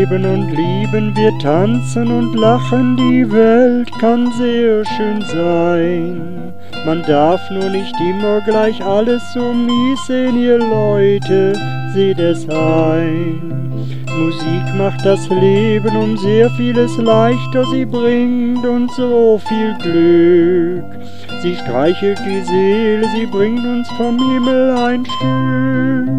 leben und lieben, wir tanzen und lachen, die Welt kann sehr schön sein. Man darf nur nicht immer gleich alles so mies sehen, ihr Leute, seht es ein. Musik macht das Leben um sehr vieles leichter, sie bringt uns so viel Glück. Sie streichelt die Seele, sie bringt uns vom Himmel ein Stück.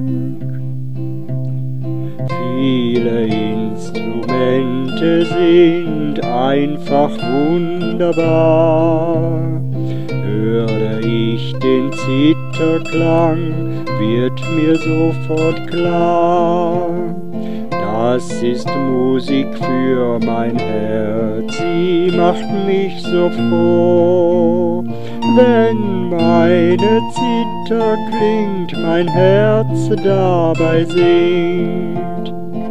Viele Instrumente sind einfach wunderbar. Höre ich den Zitherklang, wird mir sofort klar. Das ist Musik für mein Herz, sie macht mich so froh. Wenn meine Zither klingt, mein Herz dabei singt.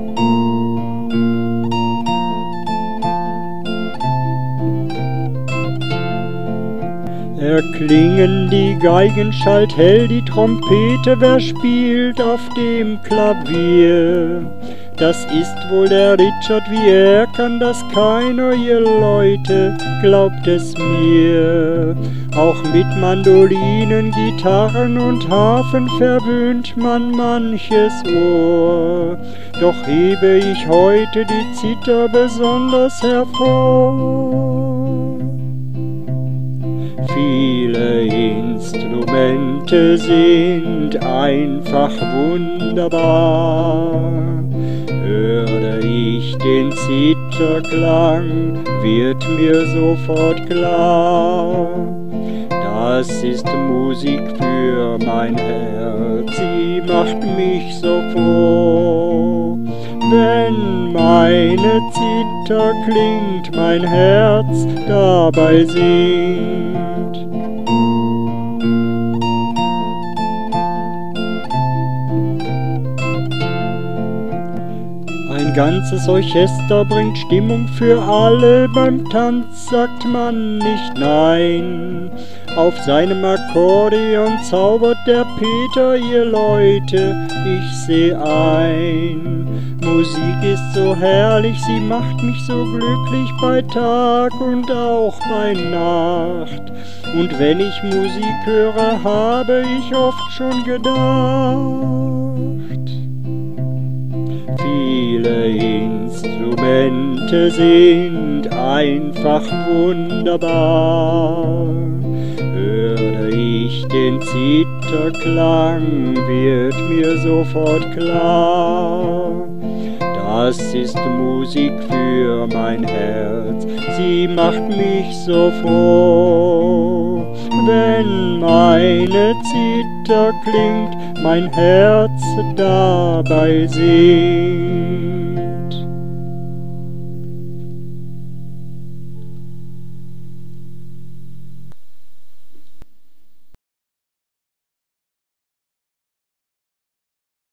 Erklingen die Geigen, schallt hell die Trompete, wer spielt auf dem Klavier? Das ist wohl der Richard, wie er kann das keiner, ihr Leute, glaubt es mir. Auch mit Mandolinen, Gitarren und Harfen verwöhnt man manches Ohr. Doch hebe ich heute die Zither besonders hervor. Viele Instrumente sind einfach wunderbar. Höre ich den Zitherklang, wird mir sofort klar. Das ist Musik für mein Herz, sie macht mich so froh. Wenn meine Zither klingt, mein Herz dabei singt. Ein ganzes Orchester bringt Stimmung für alle, beim Tanz sagt man nicht nein. Auf seinem Akkordeon zaubert der Peter, ihr Leute, ich seh ein. Musik ist so herrlich, sie macht mich so glücklich bei Tag und auch bei Nacht. Und wenn ich Musik höre, habe ich oft schon gedacht. Viele Instrumente sind einfach wunderbar. Höre ich den Zitherklang, wird mir sofort klar. Das ist Musik für mein Herz, sie macht mich so froh. Wenn meine Zither klingt, mein Herz dabei singt.